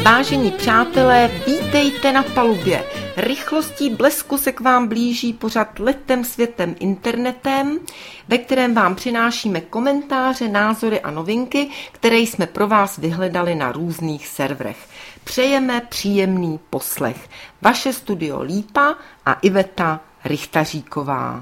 Vážení přátelé, vítejte na palubě. Rychlostí blesku se k vám blíží pořad Letem světem internetem, ve kterém vám přinášíme komentáře, názory a novinky, které jsme pro vás vyhledali na různých serverech. Přejeme příjemný poslech. Vaše studio Lípa a Iveta Rychtaříková.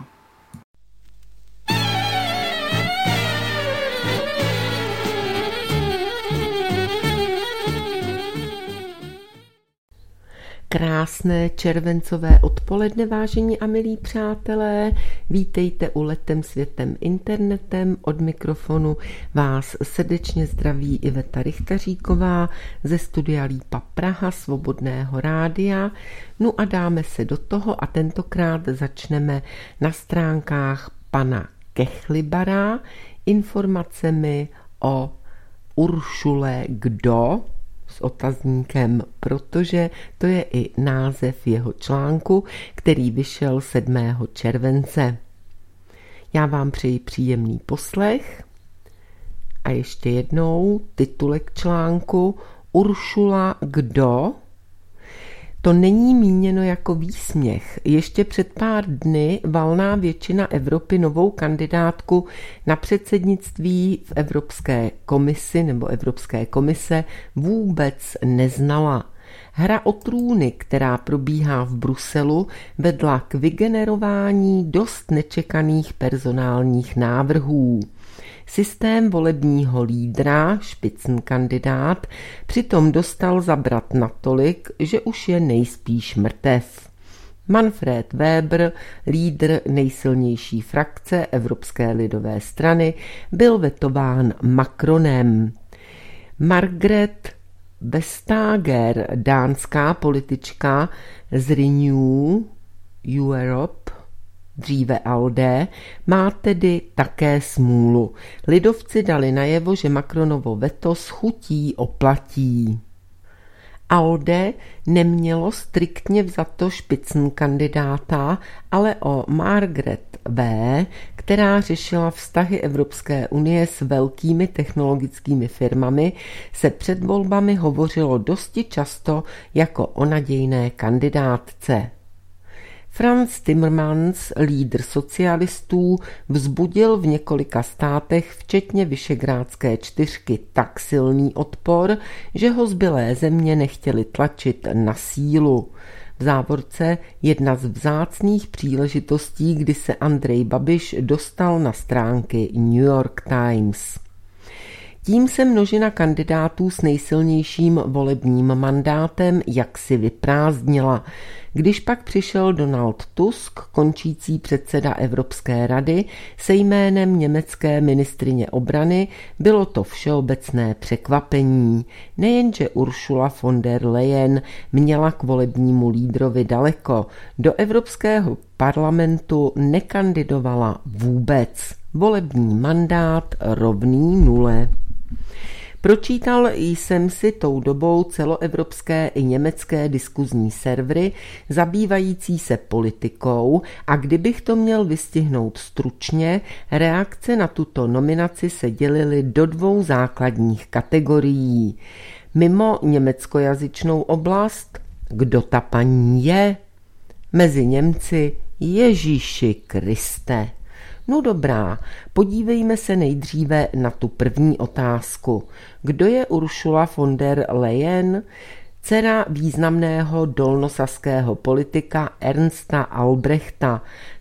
Krásné červencové odpoledne, vážení a milí přátelé. Vítejte u Letem světem internetem. Od mikrofonu vás srdečně zdraví Iveta Rychtaříková ze studia Lípa Praha, Svobodného rádia. No a dáme se do toho a tentokrát začneme na stránkách pana Kechlibara informacemi o Uršule Kdo? S otazníkem, protože to je i název jeho článku, který vyšel 7. července. Já vám přeji příjemný poslech a ještě jednou titulek článku Uršula Kdo? To není míněno jako výsměch. Ještě před pár dny valná většina Evropy novou kandidátku na předsednictví v Evropské komisi nebo Evropské komise vůbec neznala. Hra o trůny, která probíhá v Bruselu, vedla k vygenerování dost nečekaných personálních návrhů. Systém volebního lídra, špitzenkandidát, přitom dostal zabrat natolik, že už je nejspíš mrtev. Manfred Weber, lídr nejsilnější frakce Evropské lidové strany, byl vetován Macronem. Margrethe Vestager, dánská politička z Renew Europe, dříve ALDE, má tedy také smůlu. Lidovci dali najevo, že Macronovo veto s chutí oplatí. ALDE nemělo striktně vzato špitzenkandidáta, ale o Margrethe V., která řešila vztahy Evropské unie s velkými technologickými firmami, se před volbami hovořilo dosti často jako o nadějné kandidátce. Franz Timmermans, lídr socialistů, vzbudil v několika státech, včetně Visegrádské čtyřky, tak silný odpor, že ho zbylé země nechtěli tlačit na sílu. V závorce jedna z vzácných příležitostí, kdy se Andrej Babiš dostal na stránky New York Times. Tím se množina kandidátů s nejsilnějším volebním mandátem jaksi vyprázdnila. Když pak přišel Donald Tusk, končící předseda Evropské rady, se jménem německé ministryně obrany, bylo to všeobecné překvapení. Nejenže Ursula von der Leyen měla k volebnímu lídrovi daleko, do Evropského parlamentu nekandidovala vůbec. Volební mandát rovný nule. Pročítal jsem si tou dobou celoevropské i německé diskuzní servery zabývající se politikou a kdybych to měl vystihnout stručně, reakce na tuto nominaci se dělily do dvou základních kategorií. Mimo německojazyčnou oblast, kdo ta paní je? Mezi Němci Ježíši Kriste. No dobrá, podívejme se nejdříve na tu první otázku. Kdo je Ursula von der Leyen? Dcera významného dolnosaského politika Ernsta Albrechta.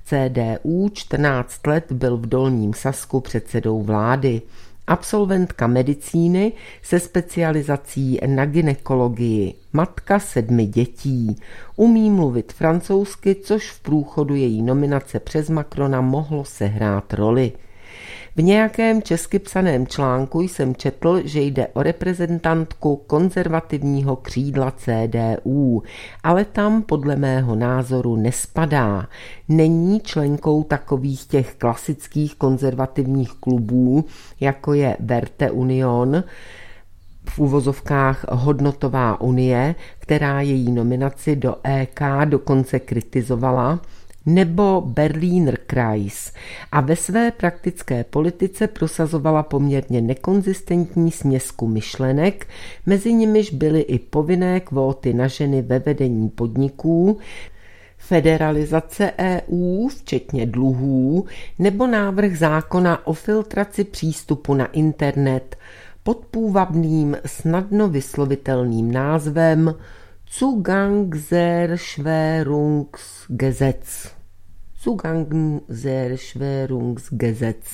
CDU 14 let byl v Dolním Sasku předsedou vlády. Absolventka medicíny se specializací na gynekologii, matka 7 dětí. Umí mluvit francouzsky, což v průchodu její nominace přes Macrona mohlo sehrát roli. V nějakém česky psaném článku jsem četl, že jde o reprezentantku konzervativního křídla CDU, ale tam podle mého názoru nespadá. Není členkou takových těch klasických konzervativních klubů, jako je Werte Union, v uvozovkách Hodnotová unie, která její nominaci do EK dokonce kritizovala. nebo Berliner Kreis a ve své praktické politice prosazovala poměrně nekonzistentní směsku myšlenek, mezi nimiž byly i povinné kvóty na ženy ve vedení podniků, federalizace EU, včetně dluhů, nebo návrh zákona o filtraci přístupu na internet pod půvabným, snadno vyslovitelným názvem Zugangserschwerungsgesetz. Zugangserschwerungsgesetz.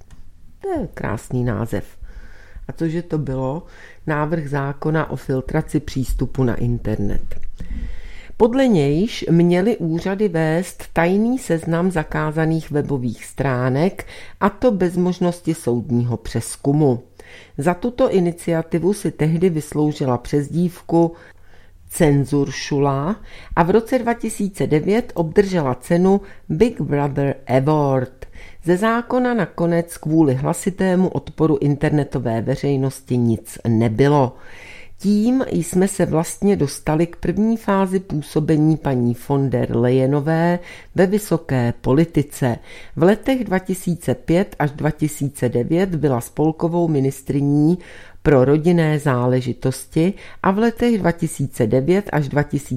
To je krásný název. A cože to bylo? Návrh zákona o filtraci přístupu na internet. Podle nějž měly úřady vést tajný seznam zakázaných webových stránek, a to bez možnosti soudního přezkumu. Za tuto iniciativu si tehdy vysloužila přezdívku Censurschula a v roce 2009 obdržela cenu Big Brother Award. Ze zákona nakonec kvůli hlasitému odporu internetové veřejnosti nic nebylo. Tím jsme se vlastně dostali k první fázi působení paní von der Leyenové ve vysoké politice. V letech 2005 až 2009 byla spolkovou ministryní pro rodinné záležitosti a v letech 2009 až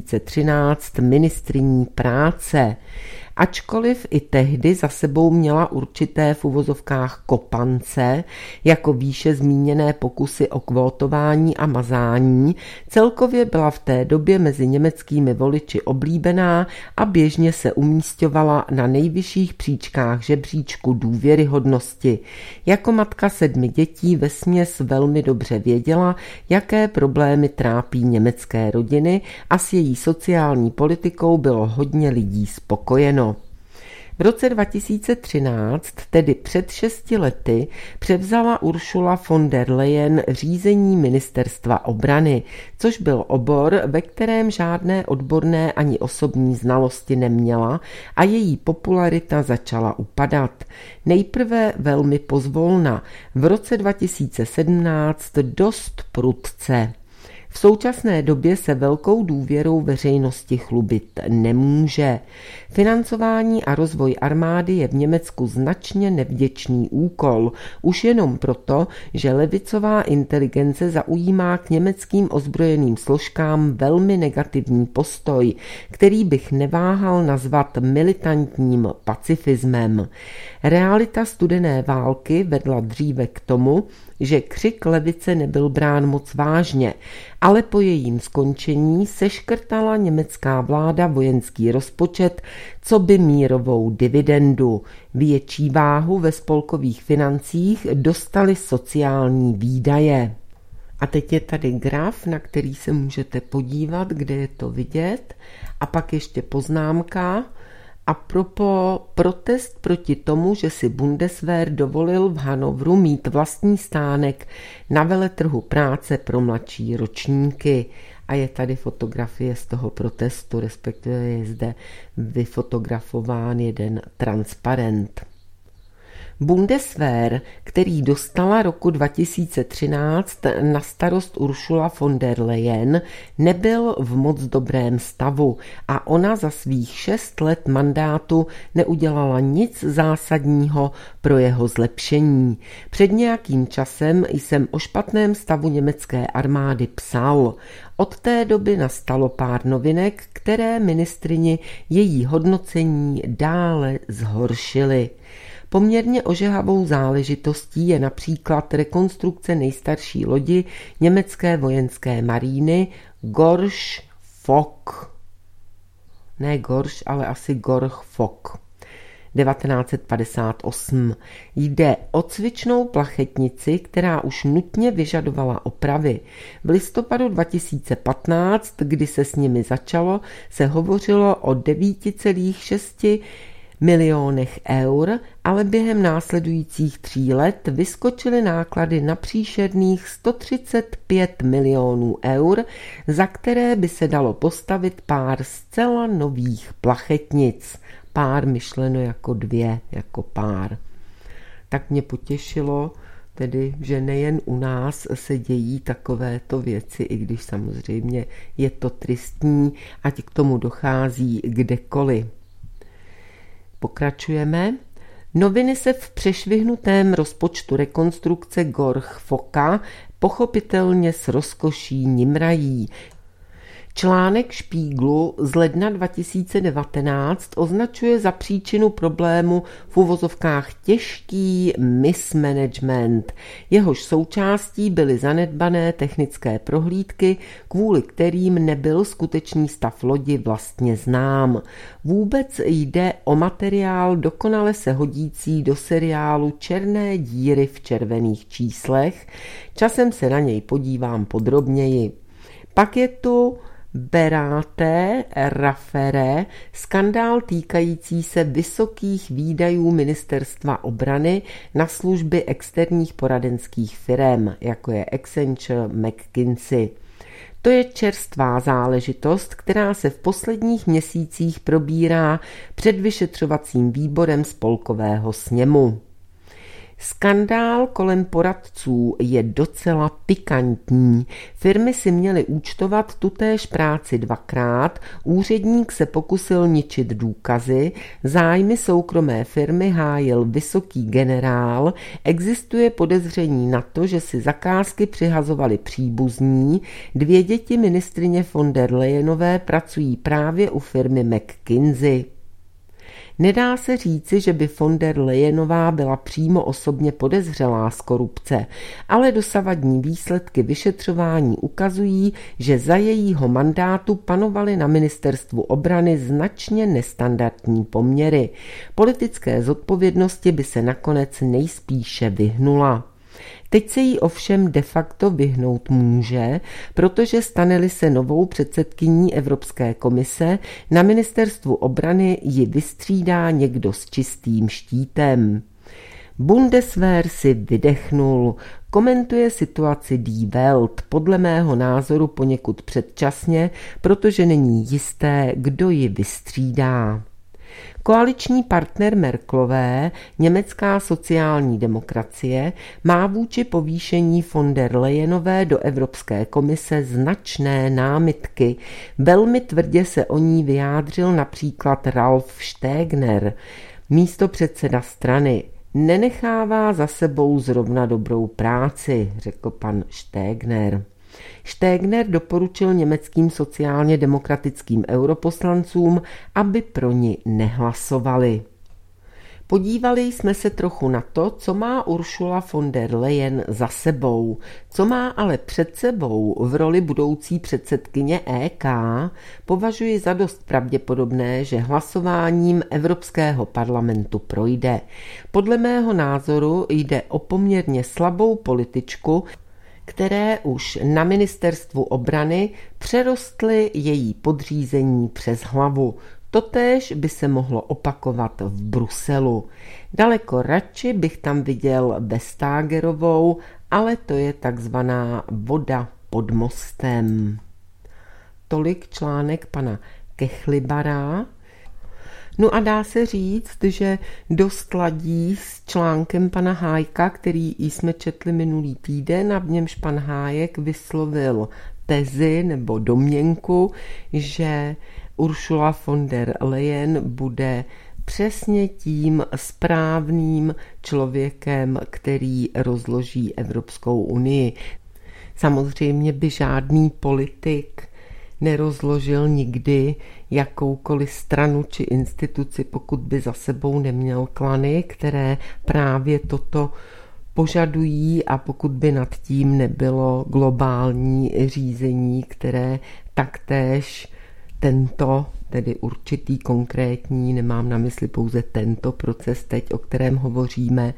2013 ministryní práce. Ačkoliv i tehdy za sebou měla určité v uvozovkách kopance, jako výše zmíněné pokusy o kvótování a mazání, celkově byla v té době mezi německými voliči oblíbená a běžně se umísťovala na nejvyšších příčkách žebříčku důvěryhodnosti. Jako matka 7 dětí vesměs velmi dobře věděla, jaké problémy trápí německé rodiny a s její sociální politikou bylo hodně lidí spokojeno. V roce 2013, tedy před 6 lety, převzala Ursula von der Leyen řízení ministerstva obrany, což byl obor, ve kterém žádné odborné ani osobní znalosti neměla a její popularita začala upadat. Nejprve velmi pozvolna, v roce 2017 dost prudce. V současné době se velkou důvěrou veřejnosti chlubit nemůže. Financování a rozvoj armády je v Německu značně nevděčný úkol, už jenom proto, že levicová inteligence zaujímá k německým ozbrojeným složkám velmi negativní postoj, který bych neváhal nazvat militantním pacifismem. Realita studené války vedla dříve k tomu, že křik levice nebyl brán moc vážně, ale po jejím skončení seškrtala německá vláda vojenský rozpočet coby mírovou dividendu. Větší váhu ve spolkových financích dostaly sociální výdaje. A teď je tady graf, na který se můžete podívat, kde je to vidět. A pak ještě poznámka. Apropo protest proti tomu, že si Bundeswehr dovolil v Hannoveru mít vlastní stánek na veletrhu práce pro mladší ročníky. A je tady fotografie z toho protestu, respektive je zde vyfotografován jeden transparent. Bundeswehr, který dostala roku 2013 na starost Ursula von der Leyen, nebyl v moc dobrém stavu a ona za svých 6 let mandátu neudělala nic zásadního pro jeho zlepšení. Před nějakým časem jsem o špatném stavu německé armády psal. Od té doby nastalo pár novinek, které ministryni její hodnocení dále zhoršily. Poměrně ožehavou záležitostí je například rekonstrukce nejstarší lodi německé vojenské maríny Gorsch Fock. Ne Gorsch, ale asi Gorch Fock. 1958. Jde o cvičnou plachetnici, která už nutně vyžadovala opravy. V listopadu 2015, kdy se s nimi začalo, se hovořilo o 9,6 milionech eur, ale během následujících 3 let vyskočily náklady na příšerných 135 milionů eur, za které by se dalo postavit pár zcela nových plachetnic. Pár myšleno jako 2, jako pár. Tak mě potěšilo, tedy, že nejen u nás se dějí takovéto věci, i když samozřejmě je to tristní, ať k tomu dochází kdekoliv. Pokračujeme. Noviny se v přešvihnutém rozpočtu rekonstrukce Gorch Foka pochopitelně s rozkoší nimrají. Článek Špíglu z ledna 2019 označuje za příčinu problému v uvozovkách těžký mismanagement. Jehož součástí byly zanedbané technické prohlídky, kvůli kterým nebyl skutečný stav lodi vlastně znám. Vůbec jde o materiál dokonale se hodící do seriálu Černé díry v červených číslech. Časem se na něj podívám podrobněji. Pak je tu Beráté Rafere, skandál týkající se vysokých výdajů Ministerstva obrany na služby externích poradenských firem, jako je Accenture, McKinsey. To je čerstvá záležitost, která se v posledních měsících probírá před vyšetřovacím výborem Spolkového sněmu. Skandál kolem poradců je docela pikantní. Firmy si měly účtovat tutéž práci dvakrát, úředník se pokusil ničit důkazy, zájmy soukromé firmy hájil vysoký generál, existuje podezření na to, že si zakázky přihazovali příbuzní, 2 děti ministryně von der Leyenové pracují právě u firmy McKinsey. Nedá se říci, že by von der Leyenová byla přímo osobně podezřelá z korupce, ale dosavadní výsledky vyšetřování ukazují, že za jejího mandátu panovaly na ministerstvu obrany značně nestandardní poměry. Politické zodpovědnosti by se nakonec nejspíše vyhnula. Teď se jí ovšem de facto vyhnout může, protože stane-li se novou předsedkyní Evropské komise, na ministerstvu obrany ji vystřídá někdo s čistým štítem. Bundeswehr si vydechnul, komentuje situaci Die Welt, podle mého názoru poněkud předčasně, protože není jisté, kdo ji vystřídá. Koaliční partner Merkelové, německá sociální demokracie, má vůči povýšení von der Leyenové do Evropské komise značné námitky. Velmi tvrdě se o ní vyjádřil například Ralf Stegner, místopředseda strany. Nenechává za sebou zrovna dobrou práci, řekl pan Stegner. Stegner doporučil německým sociálně demokratickým europoslancům, aby pro ni nehlasovali. Podívali jsme se trochu na to, co má Ursula von der Leyen za sebou, co má ale před sebou v roli budoucí předsedkyně EK, považuji za dost pravděpodobné, že hlasováním Evropského parlamentu projde. Podle mého názoru jde o poměrně slabou političku, které už na ministerstvu obrany přerostly její podřízení přes hlavu. Totéž by se mohlo opakovat v Bruselu. Daleko radši bych tam viděl Vestagerovou, ale to je takzvaná voda pod mostem. Tolik článek pana Kechlibara. No a dá se říct, že dost ladí s článkem pana Hájka, který jsme četli minulý týden a v němž pan Hájek vyslovil tezi nebo domněnku, že Ursula von der Leyen bude přesně tím správným člověkem, který rozloží Evropskou unii. Samozřejmě by žádný politik nerozložil nikdy jakoukoliv stranu či instituci, pokud by za sebou neměl klany, které právě toto požadují, a pokud by nad tím nebylo globální řízení, které taktéž tento, tedy určitý konkrétní, nemám na mysli pouze tento proces teď, o kterém hovoříme,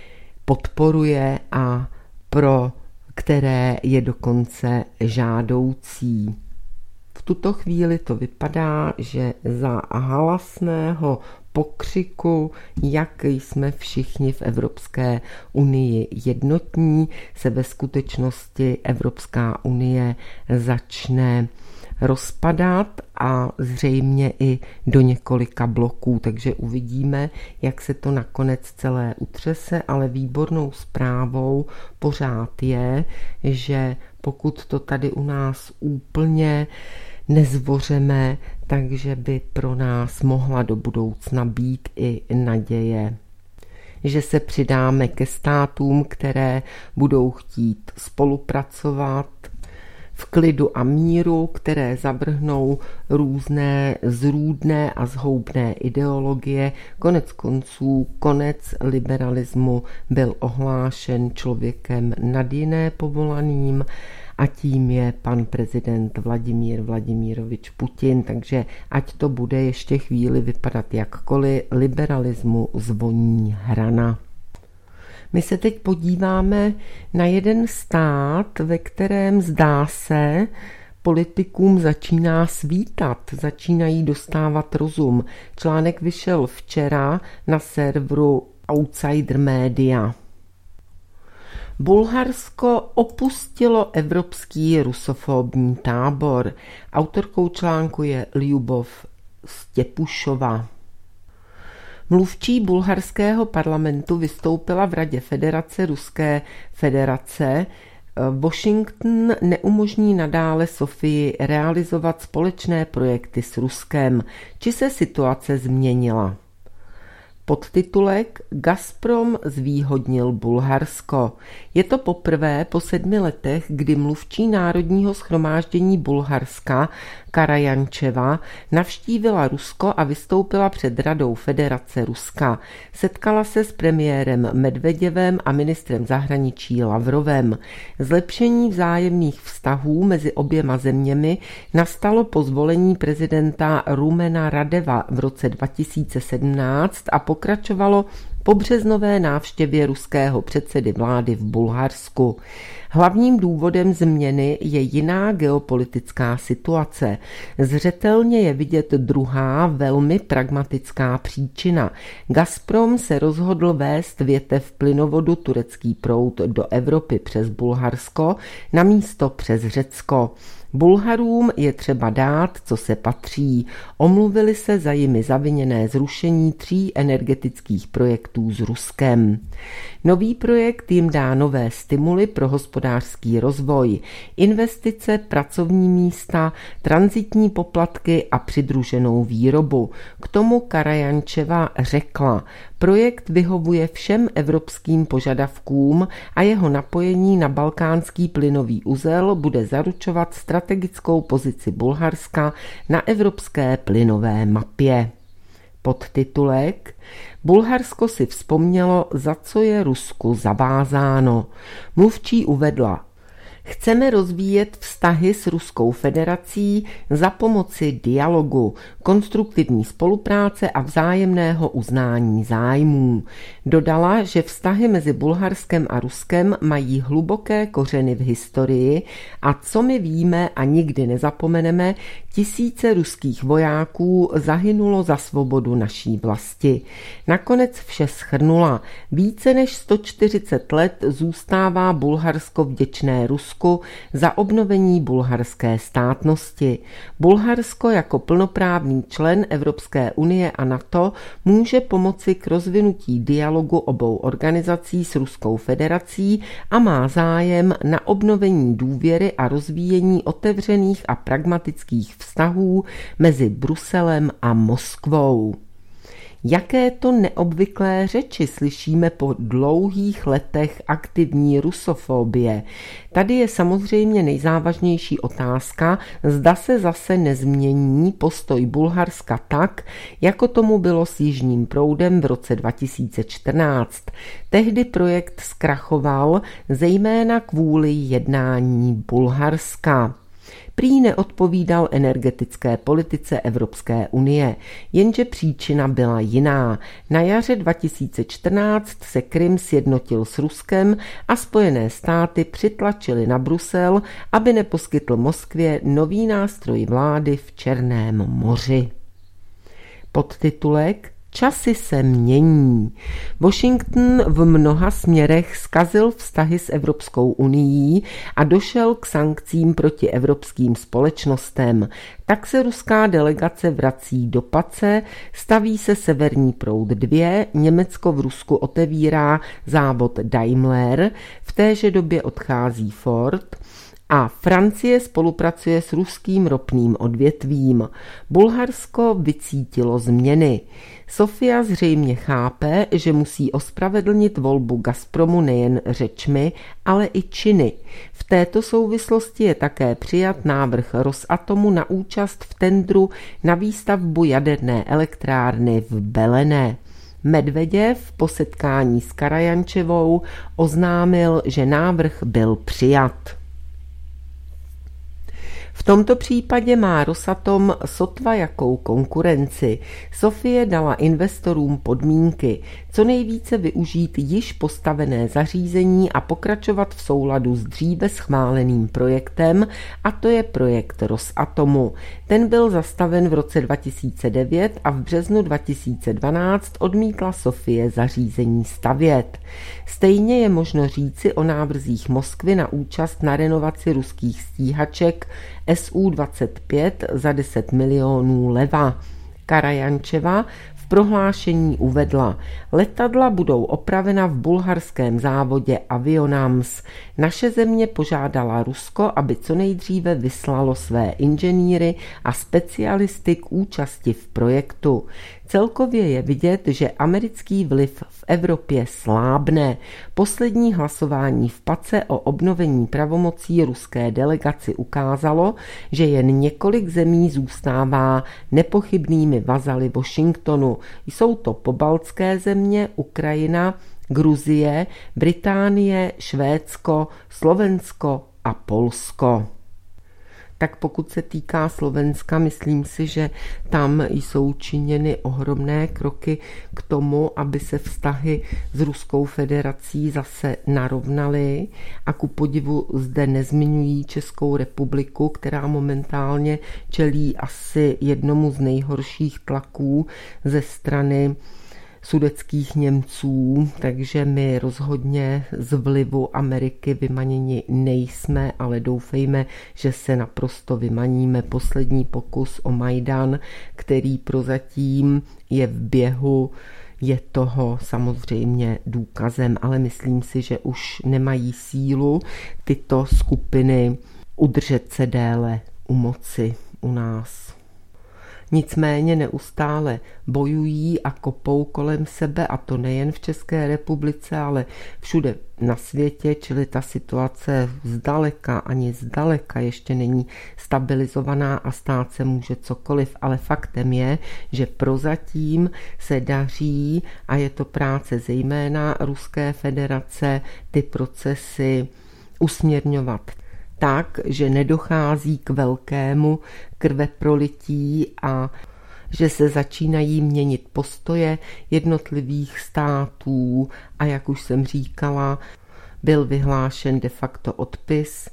podporuje a pro které je dokonce žádoucí. V tuto chvíli to vypadá, že za halasného pokřiku, jak jsme všichni v Evropské unii jednotní, se ve skutečnosti Evropská unie začne rozpadat a zřejmě i do několika bloků, takže uvidíme, jak se to nakonec celé utřese, ale výbornou zprávou pořád je, že pokud to tady u nás úplně nezvořeme, takže by pro nás mohla do budoucna být i naděje, že se přidáme ke státům, které budou chtít spolupracovat v klidu a míru, které zavrhnou různé zrůdné a zhoubné ideologie. Konec konců, konec liberalismu byl ohlášen člověkem nad jiné povolaným a tím je pan prezident Vladimír Vladimirovič Putin, takže ať to bude ještě chvíli vypadat jakkoliv, liberalismu zvoní hrana. My se teď podíváme na jeden stát, ve kterém zdá se, politikům začíná svítat, začínají dostávat rozum. Článek vyšel včera na serveru Outsider Media. Bulharsko opustilo evropský rusofobní tábor. Autorkou článku je Lyubov Stěpušova. Mluvčí bulharského parlamentu vystoupila v Radě Federace Ruské federace. Washington neumožní nadále Sofii realizovat společné projekty s Ruskem, či se situace změnila. Podtitulek Gazprom zvýhodnil Bulharsko. Je to poprvé po 7 letech, kdy mluvčí Národního shromáždění Bulharska Karajančeva navštívila Rusko a vystoupila před Radou Federace Ruska. Setkala se s premiérem Medveděvem a ministrem zahraničí Lavrovem. Zlepšení vzájemných vztahů mezi oběma zeměmi nastalo po zvolení prezidenta Rumena Radeva v roce 2017 a pokračovalo po březnové návštěvě ruského předsedy vlády v Bulharsku. Hlavním důvodem změny je jiná geopolitická situace. Zřetelně je vidět druhá, velmi pragmatická příčina. Gazprom se rozhodl vést větev plynovodu Turecký proud do Evropy přes Bulharsko namísto přes Řecko. Bulharům je třeba dát, co se patří. Omluvili se za jimi zaviněné zrušení 3 energetických projektů s Ruskem. Nový projekt jim dá nové stimuly pro hospodářský rozvoj, investice, pracovní místa, tranzitní poplatky a přidruženou výrobu. K tomu Karajančeva řekla, projekt vyhovuje všem evropským požadavkům a jeho napojení na balkánský plynový uzel bude zaručovat strategickou pozici Bulharska na evropské plynové mapě. Podtitulek Bulharsko si vzpomnělo, za co je Rusku zavázáno. Mluvčí uvedla, chceme rozvíjet vztahy s Ruskou federací za pomoci dialogu, konstruktivní spolupráce a vzájemného uznání zájmů. Dodala, že vztahy mezi Bulharskem a Ruskem mají hluboké kořeny v historii a co my víme a nikdy nezapomeneme, tisíce ruských vojáků zahynulo za svobodu naší vlasti. Nakonec vše shrnula. Více než 140 let zůstává Bulharsko vděčné Rusku za obnovení bulharské státnosti. Bulharsko jako plnoprávný člen Evropské unie a NATO může pomoci k rozvinutí dialogu obou organizací s Ruskou federací a má zájem na obnovení důvěry a rozvíjení otevřených a pragmatických vztahů mezi Bruselem a Moskvou. Jaké to neobvyklé řeči slyšíme po dlouhých letech aktivní rusofobie? Tady je samozřejmě nejzávažnější otázka, zda se zase nezmění postoj Bulharska tak, jako tomu bylo s Jižním proudem v roce 2014. Tehdy projekt zkrachoval, zejména kvůli jednání Bulharska. Prý neodpovídal energetické politice Evropské unie, jenže příčina byla jiná. Na jaře 2014 se Krym sjednotil s Ruskem a Spojené státy přitlačily na Brusel, aby neposkytl Moskvě nový nástroj vlády v Černém moři. Podtitulek Časy se mění. Washington v mnoha směrech zkazil vztahy s Evropskou unií a došel k sankcím proti evropským společnostem. Tak se ruská delegace vrací do pace, staví se Severní proud 2, Německo v Rusku otevírá závod Daimler, v téže době odchází Ford A Francie spolupracuje s ruským ropným odvětvím. Bulharsko vycítilo změny. Sofia zřejmě chápe, že musí ospravedlnit volbu Gazpromu nejen řečmi, ale i činy. V této souvislosti je také přijat návrh Rosatomu na účast v tendru na výstavbu jaderné elektrárny v Belené. Medveděv po setkání s Karajančevou oznámil, že návrh byl přijat. V tomto případě má Rosatom sotva jakou konkurenci. Sofie dala investorům podmínky, co nejvíce využít již postavené zařízení a pokračovat v souladu s dříve schváleným projektem, a to je projekt Rosatomu. Ten byl zastaven v roce 2009 a v březnu 2012 odmítla Sofie zařízení stavět. Stejně je možno říci o návrzích Moskvy na účast na renovaci ruských stíhaček Su-25 za 10 milionů leva. Karajančeva v prohlášení uvedla: letadla budou opravena v bulharském závodě Avionams. Naše země požádala Rusko, aby co nejdříve vyslalo své inženýry a specialisty k účasti v projektu. Celkově je vidět, že americký vliv v Evropě slábne. Poslední hlasování v Pace o obnovení pravomocí ruské delegaci ukázalo, že jen několik zemí zůstává nepochybnými vazaly Washingtonu. Jsou to pobaltské země, Ukrajina, Gruzie, Británie, Švédsko, Slovensko a Polsko. Tak pokud se týká Slovenska, myslím si, že tam jsou činěny ohromné kroky k tomu, aby se vztahy s Ruskou federací zase narovnaly, a ku podivu zde nezmiňují Českou republiku, která momentálně čelí asi jednomu z nejhorších tlaků ze strany sudetských Němců, takže my rozhodně z vlivu Ameriky vymaněni nejsme, ale doufejme, že se naprosto vymaníme. Poslední pokus o Majdan, který prozatím je v běhu, je toho samozřejmě důkazem, ale myslím si, že už nemají sílu tyto skupiny udržet se déle u moci u nás. Nicméně neustále bojují a kopou kolem sebe, a to nejen v České republice, ale všude na světě, čili ta situace ani zdaleka ještě není stabilizovaná a stát se může cokoliv, ale faktem je, že prozatím se daří, a je to práce zejména Ruské federace, ty procesy usměrňovat tak, že nedochází k velkému krveprolití a že se začínají měnit postoje jednotlivých států, a jak už jsem říkala, byl vyhlášen de facto odpis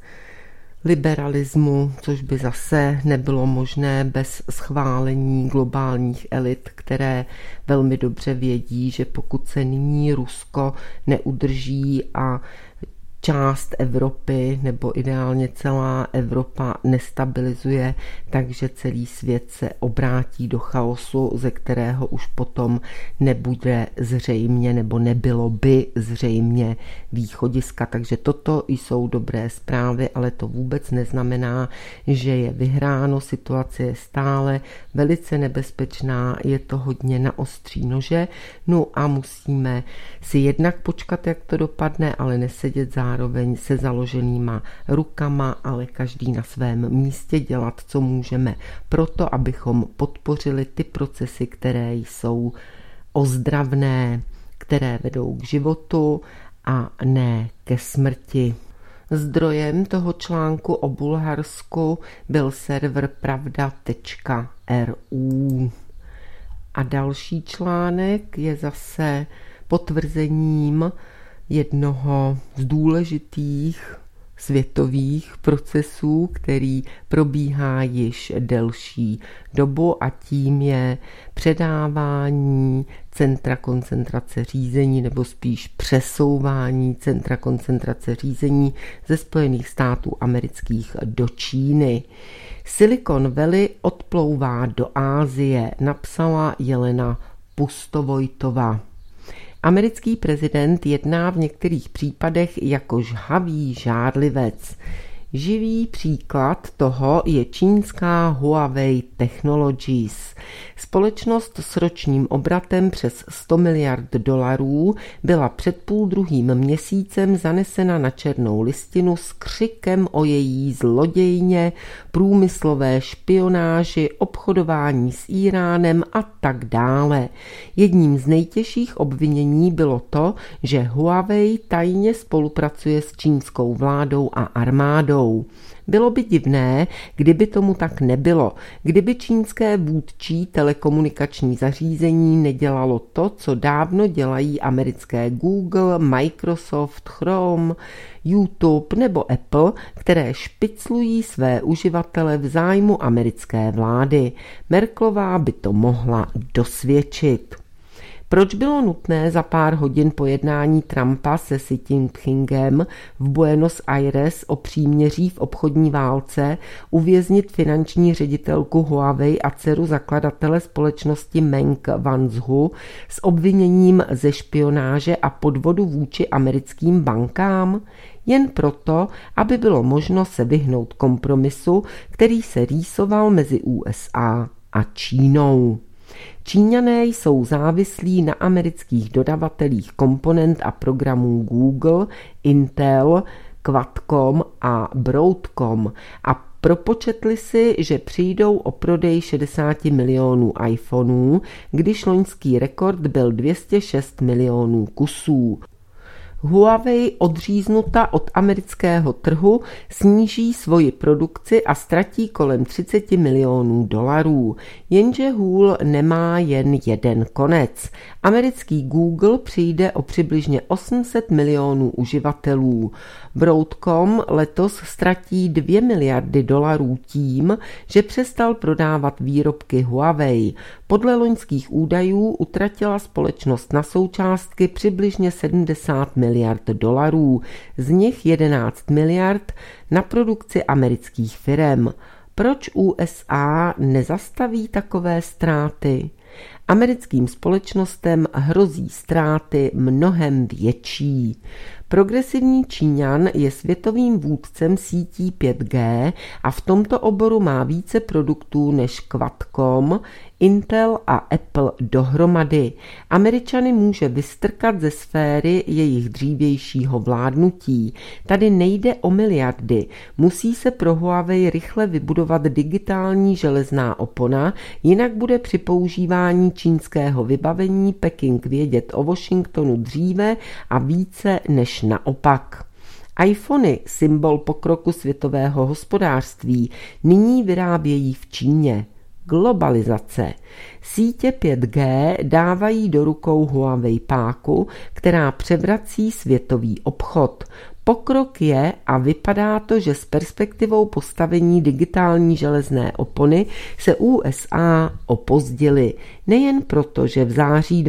liberalismu, což by zase nebylo možné bez schválení globálních elit, které velmi dobře vědí, že pokud se nyní Rusko neudrží a část Evropy, nebo ideálně celá Evropa nestabilizuje, takže celý svět se obrátí do chaosu, ze kterého už potom nebude zřejmě, nebo nebylo by zřejmě východiska. Takže toto jsou dobré zprávy, ale to vůbec neznamená, že je vyhráno. Situace je stále velice nebezpečná, je to hodně na ostří nože, no a musíme si jednak počkat, jak to dopadne, ale nesedět zároveň se založenýma rukama, ale každý na svém místě dělat, co můžeme proto, abychom podpořili ty procesy, které jsou ozdravné, které vedou k životu a ne ke smrti. Zdrojem toho článku o Bulharsku byl server pravda.ru. A další článek je zase potvrzením jednoho z důležitých světových procesů, který probíhá již delší dobu, a tím je předávání centra koncentrace řízení, nebo spíš přesouvání centra koncentrace řízení ze Spojených států amerických do Číny. Silicon Valley odplouvá do Asie, napsala Jelena Pustovojtová. Americký prezident jedná v některých případech jako žhavý žárlivec. Živý příklad toho je čínská Huawei Technologies. Společnost s ročním obratem přes $100 miliard byla před 1,5 měsícem zanesena na černou listinu s křikem o její zlodějně, průmyslové špionáži, obchodování s Íránem a tak dále. Jedním z nejtěžších obvinění bylo to, že Huawei tajně spolupracuje s čínskou vládou a armádou. Bylo by divné, kdyby tomu tak nebylo, kdyby čínské vůdčí telekomunikační zařízení nedělalo to, co dávno dělají americké Google, Microsoft, Chrome, YouTube nebo Apple, které špiclují své uživatele v zájmu americké vlády. Merkelová by to mohla dosvědčit. Proč bylo nutné za pár hodin po jednání Trumpa se Xi Jinpingem v Buenos Aires o příměří v obchodní válce uvěznit finanční ředitelku Huawei a dceru zakladatele společnosti Meng Wanzhou s obviněním ze špionáže a podvodu vůči americkým bankám? Jen proto, aby bylo možno se vyhnout kompromisu, který se rýsoval mezi USA a Čínou. Číňané jsou závislí na amerických dodavatelích komponent a programů Google, Intel, Qualcomm a Broadcom a propočetli si, že přijdou o prodej 60 milionů iPhoneů, když loňský rekord byl 206 milionů kusů. Huawei, odříznuta od amerického trhu, sníží svoji produkci a ztratí kolem $30 milionů. Jenže hůl nemá jen jeden konec. Americký Google přijde o přibližně 800 milionů uživatelů. Broadcom letos ztratí $2 miliardy tím, že přestal prodávat výrobky Huawei. Podle loňských údajů utratila společnost na součástky přibližně 70 miliard dolarů, z nich 11 miliard na produkci amerických firem. Proč USA nezastaví takové ztráty? Americkým společnostem hrozí ztráty mnohem větší. Progresivní Číňan je světovým vůdcem sítí 5G a v tomto oboru má více produktů než Qualcomm, Intel a Apple dohromady. Američany může vystrkat ze sféry jejich dřívějšího vládnutí. Tady nejde o miliardy. Musí se pro Huawei rychle vybudovat digitální železná opona, jinak bude při používání čínského vybavení Peking vědět o Washingtonu dříve a více než naopak. iPhony, symbol pokroku světového hospodářství, nyní vyrábějí v Číně. Globalizace. Sítě 5G dávají do rukou Huawei páku, která převrací světový obchod. Pokrok je a vypadá to, že s perspektivou postavení digitální železné opony se USA opozdily. Nejen proto, že v září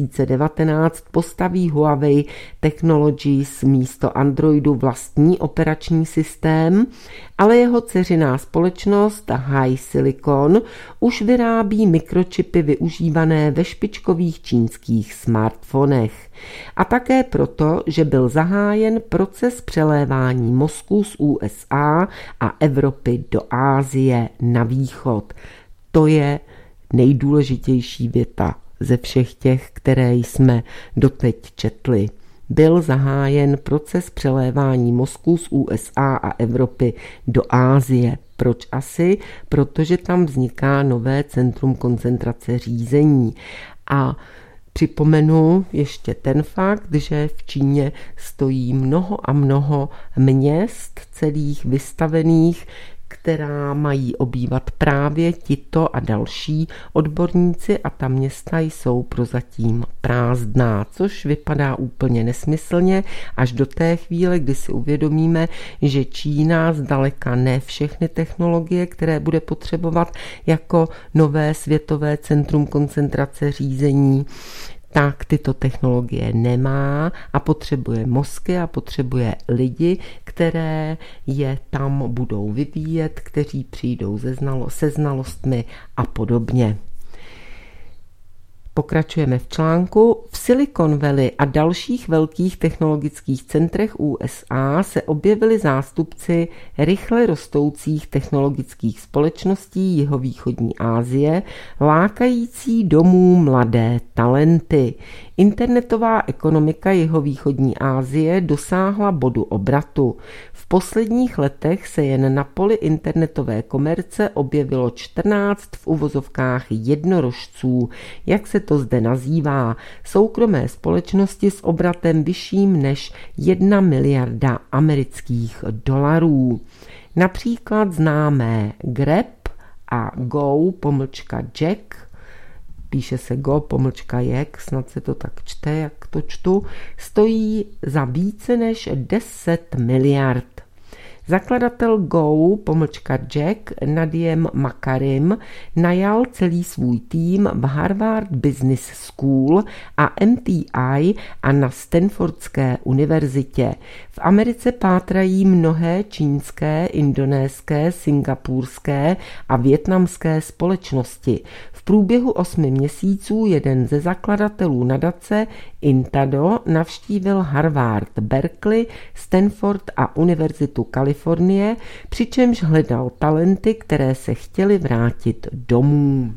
2019 postaví Huawei Technologies místo Androidu vlastní operační systém, ale jeho dceřiná společnost HiSilicon už vyrábí mikročipy využívané ve špičkových čínských smartfonech. A také proto, že byl zahájen proces přelévání mozků z USA a Evropy do Asie na východ. To je nejdůležitější věta ze všech těch, které jsme doteď četli. Byl zahájen proces přelévání mozků z USA a Evropy do Asie. Proč asi? Protože tam vzniká nové centrum koncentrace řízení. A připomenu ještě ten fakt, že v Číně stojí mnoho a mnoho měst celých vystavených, která mají obývat právě tito a další odborníci a ta města jsou prozatím prázdná, což vypadá úplně nesmyslně až do té chvíle, kdy si uvědomíme, že Čína zdaleka ne všechny technologie, které bude potřebovat jako nové světové centrum koncentrace řízení, tak tyto technologie nemá a potřebuje mozky a potřebuje lidi, které je tam budou vyvíjet, kteří přijdou se znalostmi a podobně. Pokračujeme v článku. V Silicon Valley a dalších velkých technologických centrech USA se objevili zástupci rychle rostoucích technologických společností jihovýchodní Asie, lákající domů mladé talenty. Internetová ekonomika jihovýchodní Asie dosáhla bodu obratu. V posledních letech se jen na poli internetové komerce objevilo 14 v uvozovkách jednorožců, jak se to zde nazývá, soukromé společnosti s obratem vyšším než 1 miliarda amerických dolarů. Například známé Grab a Go-Jack, píše se Go-Jack, snad se to tak čte, jak to čtu, stojí za více než 10 miliard. Zakladatel Go-Jack Nadiem Makarim najal celý svůj tým v Harvard Business School a MIT a na Stanfordské univerzitě. V Americe pátrají mnohé čínské, indonéské, singapurské a vietnamské společnosti. V průběhu 8 měsíců jeden ze zakladatelů nadace Intado navštívil Harvard, Berkeley, Stanford a Univerzitu Kalifornie, přičemž hledal talenty, které se chtěly vrátit domů.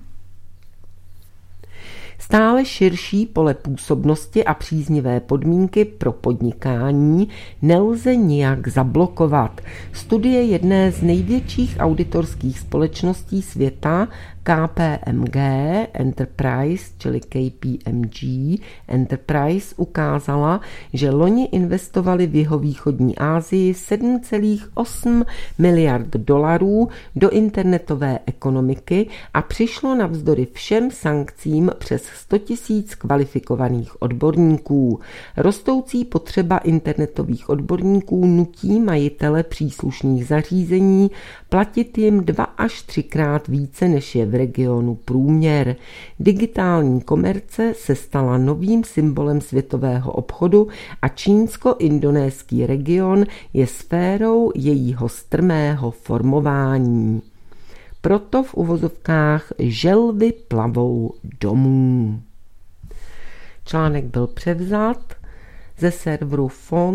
Stále širší pole působnosti a příznivé podmínky pro podnikání nelze nijak zablokovat. Studie jedné z největších auditorských společností světa, KPMG Enterprise, čili KPMG Enterprise, ukázala, že loni investovali v jihovýchodní Asii 7,8 miliard dolarů do internetové ekonomiky a přišlo navzdory všem sankcím přes 100 000 kvalifikovaných odborníků. Rostoucí potřeba internetových odborníků nutí majitele příslušných zařízení platit jim 2 až 3 krát více, než je v regionu průměr. Digitální komerce se stala novým symbolem světového obchodu a čínsko-indonéský region je sférou jejího strmého formování. Proto v uvozovkách želvy plavou domů. Článek byl převzat ze serveru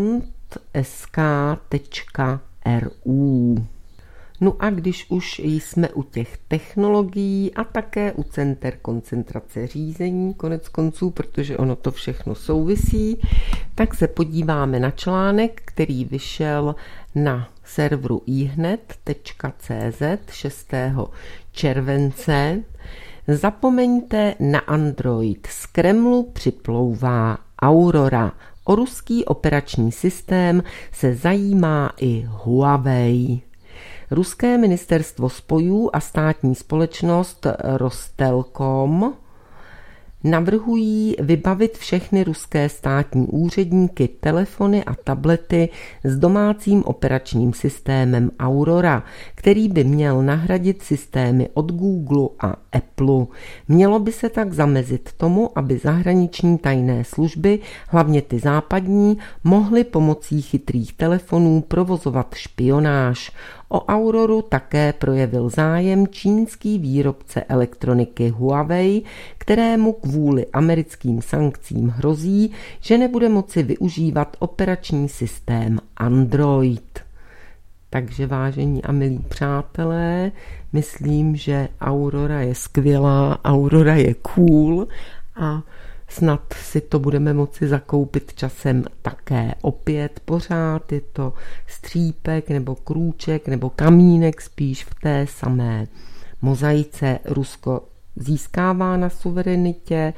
font.sk.ru. No a když už jsme u těch technologií a také u center koncentrace řízení, konec konců, protože ono to všechno souvisí, tak se podíváme na článek, který vyšel na serveru ihned.cz 6. července. Zapomeňte na Android, z Kremlu připlouvá Aurora. O ruský operační systém se zajímá i Huawei. Ruské ministerstvo spojů a státní společnost Rostelkom navrhují vybavit všechny ruské státní úředníky telefony a tablety s domácím operačním systémem Aurora, který by měl nahradit systémy od Google a Apple. Mělo by se tak zamezit tomu, aby zahraniční tajné služby, hlavně ty západní, mohly pomocí chytrých telefonů provozovat špionáž. O Auroru také projevil zájem čínský výrobce elektroniky Huawei, kterému kvůli americkým sankcím hrozí, že nebude moci využívat operační systém Android. Takže vážení a milí přátelé, myslím, že Aurora je skvělá, Aurora je cool a snad si to budeme moci zakoupit časem také opět. Pořád je to střípek nebo krůček nebo kamínek spíš v té samé mozaice. Rusko získává na suverenitě,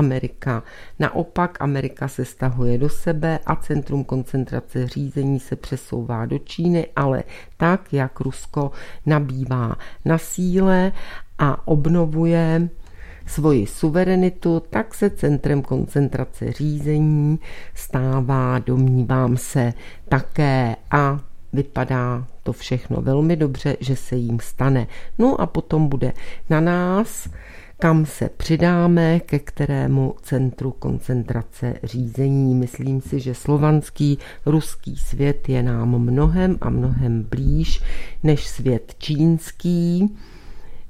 Amerika se stahuje do sebe a centrum koncentrace řízení se přesouvá do Číny, ale tak, jak Rusko nabývá na síle a obnovuje svoji suverenitu, tak se centrem koncentrace řízení stává, domnívám se, také a vypadá to všechno velmi dobře, že se jim stane. No a potom bude na nás, kam se přidáme, ke kterému centru koncentrace řízení. Myslím si, že slovanský, ruský svět je nám mnohem a mnohem blíž než svět čínský.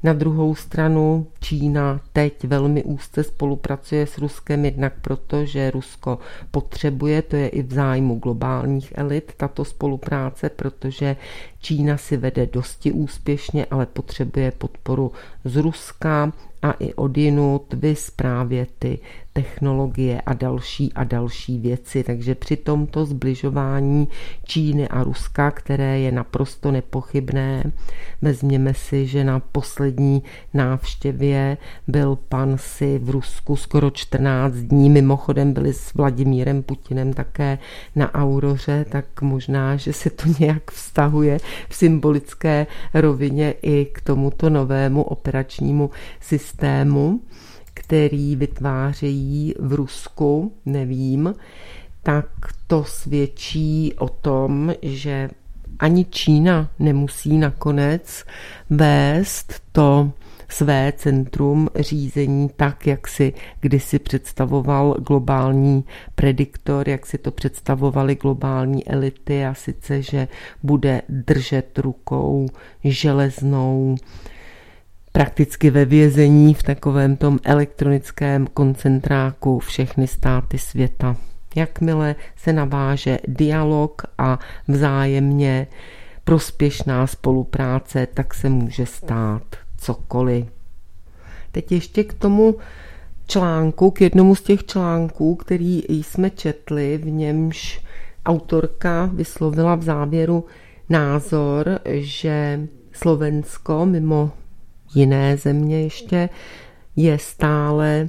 Na druhou stranu Čína teď velmi úzce spolupracuje s Ruskem, jednak proto, že Rusko potřebuje, to je i v zájmu globálních elit, tato spolupráce, protože Čína si vede dosti úspěšně, ale potřebuje podporu z Ruska a i odjinud, viz právě ty technologie a další věci. Takže při tomto zbližování Číny a Ruska, které je naprosto nepochybné, vezměme si, že na poslední návštěvě byl pan Xi v Rusku skoro 14 dní, mimochodem byli s Vladimírem Putinem také na Auroře, tak možná, že se to nějak vztahuje v symbolické rovině i k tomuto novému operačnímu systému, který vytvářejí v Rusku, nevím, tak to svědčí o tom, že ani Čína nemusí nakonec vést to své centrum řízení tak, jak si kdysi představoval globální prediktor, jak si to představovaly globální elity, a sice, že bude držet rukou železnou prakticky ve vězení v takovém tom elektronickém koncentráku všechny státy světa. Jakmile se naváže dialog a vzájemně prospěšná spolupráce, tak se může stát cokoliv. Teď ještě k tomu článku, k jednomu z těch článků, který jsme četli, v němž autorka vyslovila v závěru názor, že Slovensko mimo jiné země ještě je stále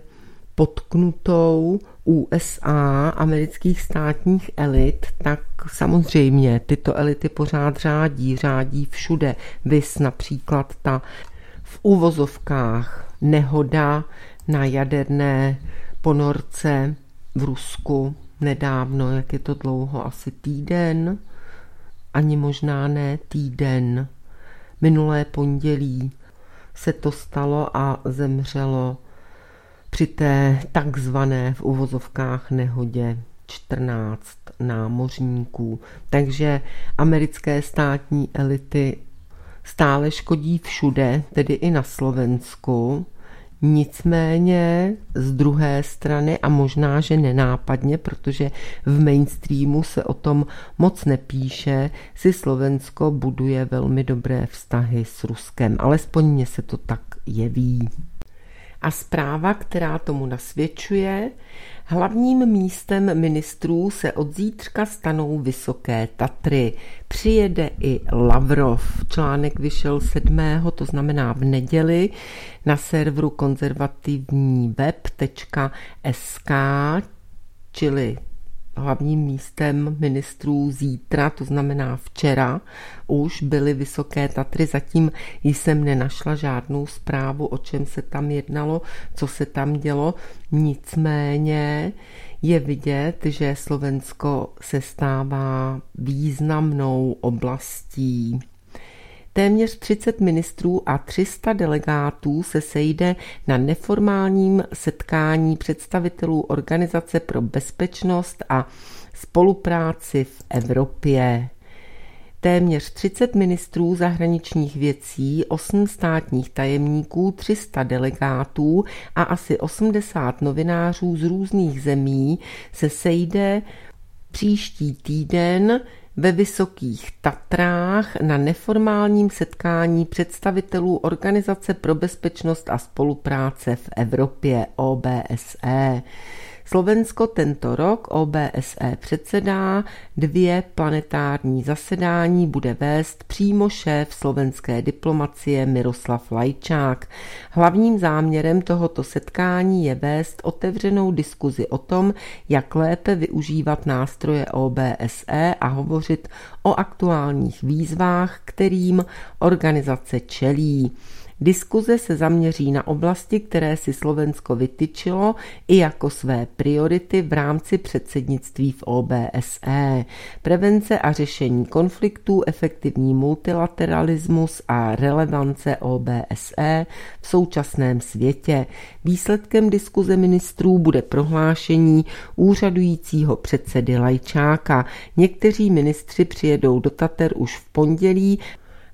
potknutou USA, amerických státních elit, tak samozřejmě tyto elity pořád řádí všude. Viz například ta v uvozovkách nehoda na jaderné ponorce v Rusku nedávno, jak je to dlouho, asi týden, ani možná ne týden. Minulé pondělí se to stalo a zemřelo při té takzvané v uvozovkách nehodě 14 námořníků. Takže americké státní elity stále škodí všude, tedy i na Slovensku. Nicméně z druhé strany, a možná, že nenápadně, protože v mainstreamu se o tom moc nepíše, si Slovensko buduje velmi dobré vztahy s Ruskem. Alespoň mně se to tak jeví. A zpráva, která tomu nasvědčuje: hlavním místem ministrů se od zítřka stanou Vysoké Tatry. Přijede i Lavrov. Článek vyšel 7., to znamená v neděli, na serveru konzervativniweb.sk, čili hlavním místem ministrů zítra, to znamená včera, už byly Vysoké Tatry. Zatím jsem nenašla žádnou zprávu, o čem se tam jednalo, co se tam dělo. Nicméně je vidět, že Slovensko se stává významnou oblastí. Téměř 30 ministrů a 300 delegátů se sejde na neformálním setkání představitelů Organizace pro bezpečnost a spolupráci v Evropě. Téměř 30 ministrů zahraničních věcí, 8 státních tajemníků, 300 delegátů a asi 80 novinářů z různých zemí se sejde příští týden ve Vysokých Tatrách na neformálním setkání představitelů Organizace pro bezpečnost a spolupráce v Evropě OBSE. Slovensko tento rok OBSE předsedá, 2 planetární zasedání bude vést přímo šéf slovenské diplomacie Miroslav Lajčák. Hlavním záměrem tohoto setkání je vést otevřenou diskuzi o tom, jak lépe využívat nástroje OBSE a hovořit o aktuálních výzvách, kterým organizace čelí. Diskuze se zaměří na oblasti, které si Slovensko vytyčilo i jako své priority v rámci předsednictví v OBSE. Prevence a řešení konfliktů, efektivní multilateralismus a relevance OBSE v současném světě. Výsledkem diskuze ministrů bude prohlášení úřadujícího předsedy Lajčáka. Někteří ministři přijedou do Tater už v pondělí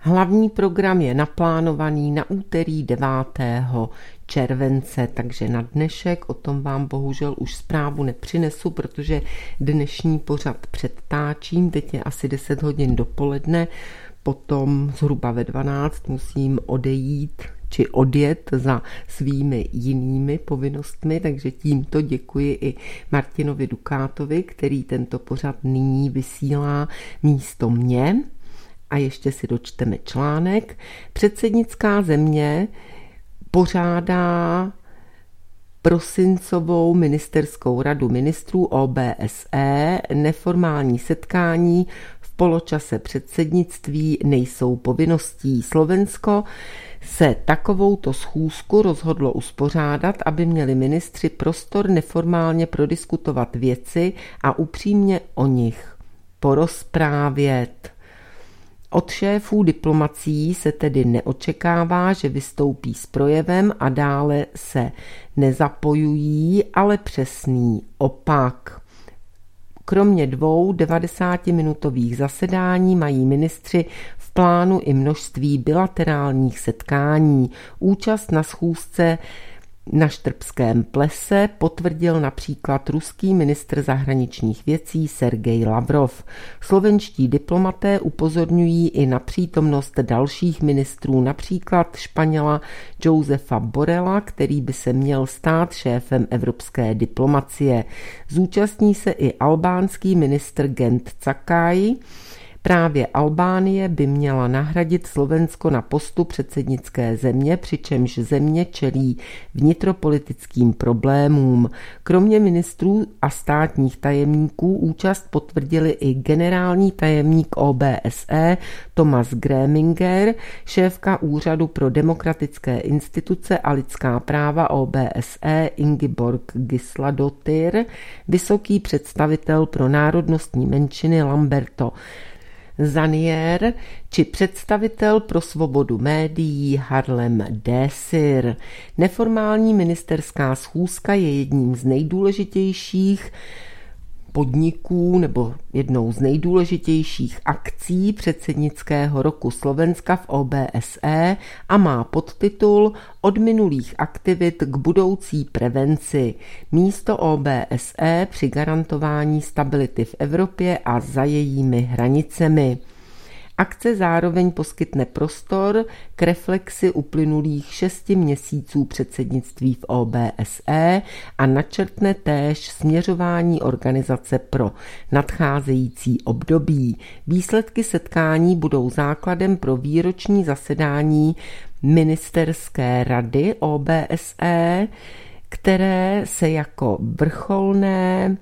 Hlavní program je naplánovaný na úterý 9. července, takže na dnešek o tom vám bohužel už zprávu nepřinesu, protože dnešní pořad předtáčím, teď je asi 10 hodin dopoledne, potom zhruba ve 12 musím odejít či odjet za svými jinými povinnostmi, takže tímto děkuji i Martinovi Dukátovi, který tento pořad nyní vysílá místo mě. A ještě si dočteme článek. Předsednická země pořádá prosincovou ministerskou radu ministrů OBSE. Neformální setkání v poločase předsednictví nejsou povinností. Slovensko se takovouto schůzku rozhodlo uspořádat, aby měli ministři prostor neformálně prodiskutovat věci a upřímně o nich porozprávět. Od šéfů diplomacií se tedy neočekává, že vystoupí s projevem a dále se nezapojují, ale přesný opak. Kromě 2 90-minutových zasedání mají ministři v plánu i množství bilaterálních setkání. Účast na schůzce na Štrbském plese potvrdil například ruský ministr zahraničních věcí Sergej Lavrov. Slovenští diplomaté upozorňují i na přítomnost dalších ministrů, například Španěla Josefa Borrella, který by se měl stát šéfem evropské diplomacie. Zúčastní se i albánský ministr Gent Cakaj. Právě Albánie by měla nahradit Slovensko na postu předsednické země, přičemž země čelí vnitropolitickým problémům. Kromě ministrů a státních tajemníků účast potvrdili i generální tajemník OBSE Thomas Greminger, šéfka Úřadu pro demokratické instituce a lidská práva OBSE Ingeborg Gisladottir, vysoký představitel pro národnostní menšiny Lamberto Zanier či představitel pro svobodu médií Harlem Désir. Neformální ministerská schůzka je jedním z nejdůležitějších podniků nebo jednou z nejdůležitějších akcí předsednického roku Slovenska v OBSE a má podtitul Od minulých aktivit k budoucí prevenci. Místo OBSE při garantování stability v Evropě a za jejími hranicemi. Akce zároveň poskytne prostor k reflexi uplynulých 6 měsíců předsednictví v OBSE a načrtne též směřování organizace pro nadcházející období. Výsledky setkání budou základem pro výroční zasedání ministerské rady OBSE, které se jako vrcholné